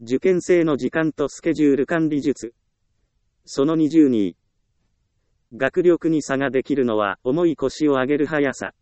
受験生の時間とスケジュール管理術。その22。学力に差ができるのは重い腰を上げる速さ。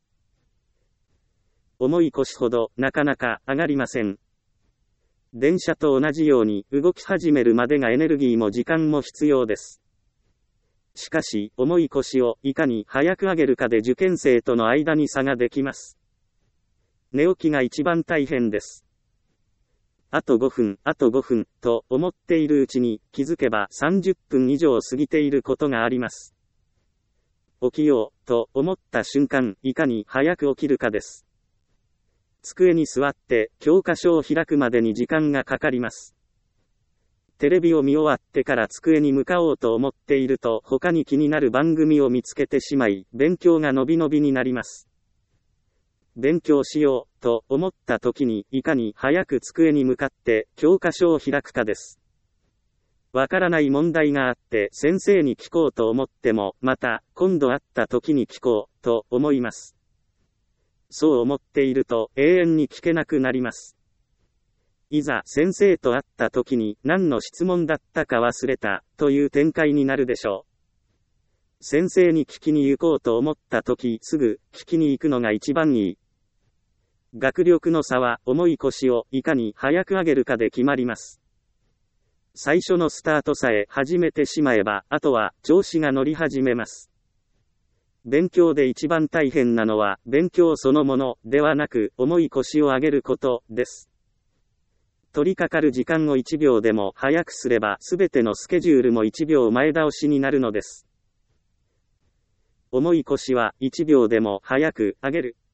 重い腰ほどなかなか上がりません。電車と同じように動き始めるまでがエネルギーも時間も必要です。しかし、重い腰をいかに早く上げるかで受験生との間に差ができます。寝起きが一番大変です。あと5分、あと5分、と思っているうちに気づけば30分以上過ぎていることがあります。起きよう、と思った瞬間、いかに早く起きるかです。机に座って教科書を開くまでに時間がかかります。テレビを見終わってから机に向かおうと思っていると他に気になる番組を見つけてしまい、勉強が伸び伸びになります。勉強しようと思った時にいかに早く机に向かって教科書を開くかです。わからない問題があって先生に聞こうと思っても、また今度会った時に聞こうと思います。そう思っていると永遠に聞けなくなります。いざ先生と会った時に何の質問だったか忘れたという展開になるでしょう。先生に聞きに行こうと思った時すぐ聞きに行くのが一番いい。学力の差は重い腰をいかに早く上げるかで決まります。最初のスタートさえ始めてしまえば、あとは調子が乗り始めます。勉強で一番大変なのは勉強そのものではなく重い腰を上げることです。取り掛かる時間を1秒でも早くすればすべてのスケジュールも1秒前倒しになるのです。重い腰は1秒でも早く上げる。